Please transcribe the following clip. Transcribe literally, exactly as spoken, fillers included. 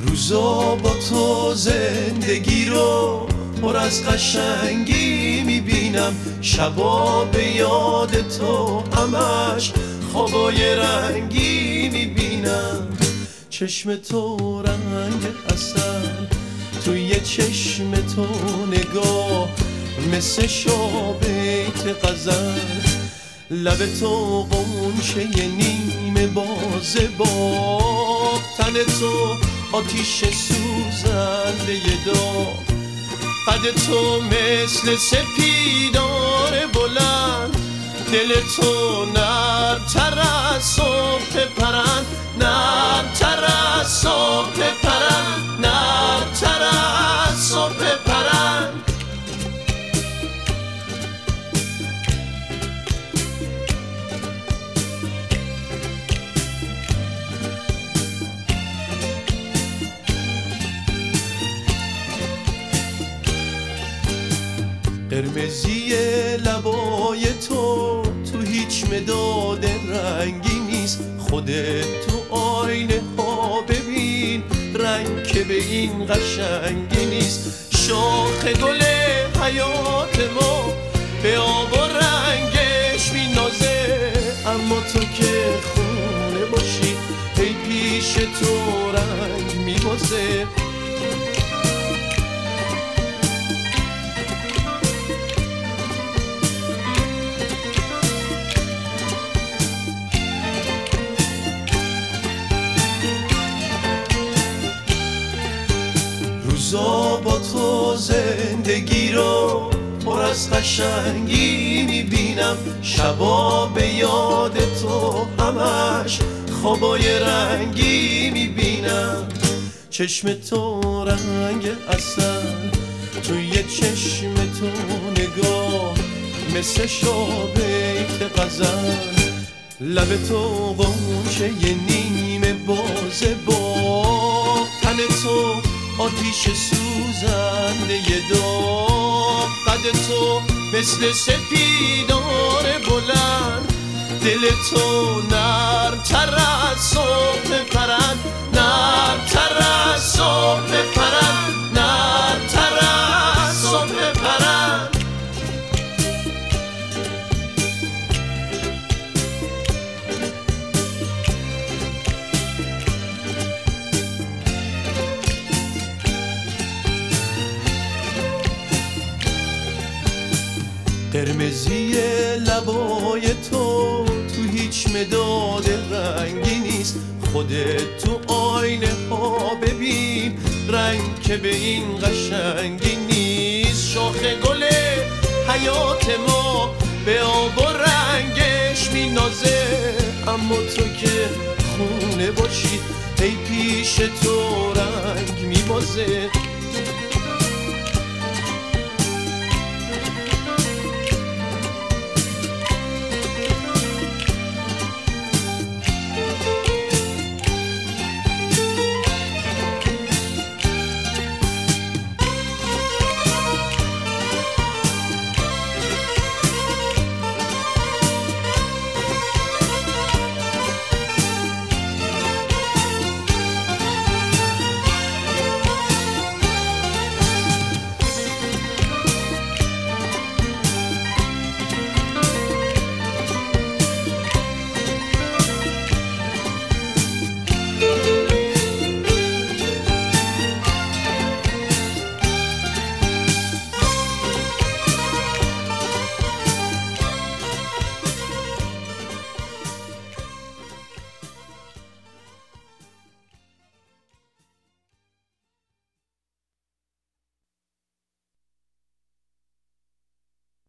روزا با تو زندگی رو پر از قشنگی میبینم، شبا به یاد تو همش خوابای رنگی میبینم. چشم تو رنگ عسل، توی چشم تو نگاه مثل شابیت غزل، لب تو قنچه نیمه باز باغ، تن تو آتیش سوزنده داغ، قد تو مثل سپیدار بلند، دل تو نرم‌تر از صبح پرند، نرم‌تر از صبح پرند، نرم‌تر از صبح پرند. قرمزی لبای تو تو هیچ مداد رنگی نیست، خودت تو آینه ها ببین رنگ که به این قشنگی نیست. شاخ گل حیات ما به آب و رنگش مینازه، اما تو که خونه باشی ای پیش تو رنگ میبازه. روزا با تو زندگی رو پر از قشنگی میبینم، شبا به یاد تو همش خوابای رنگی میبینم. چشم تو رنگ عسل، توی چشم تو نگاه مثل شابیت غزل، لب تو قنچه نیمه باز باغ، تن تو آتیش سوزنده داغ، قد تو مثل سپیدار بلند، دل تو نرم‌تر از صبح پرند، نرم‌تر از صبح پرند، نرم‌تر از صبح پرند. قرمزی لبای تو تو هیچ مداد رنگی نیست، خودت تو آینه ها ببین رنگ که به این قشنگی نیست. شاخ گل حیات ما به آب و رنگش مینازه، اما تو که خونه باشی ای پیش تو رنگ میبازه.